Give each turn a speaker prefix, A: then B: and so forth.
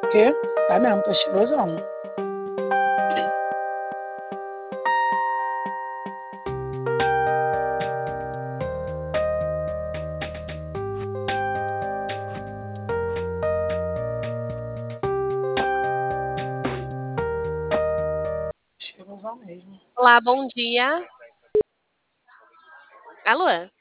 A: Quê? Tá mesmo, tá cheirosão. Cheirosão mesmo.
B: Olá, bom dia. Alô?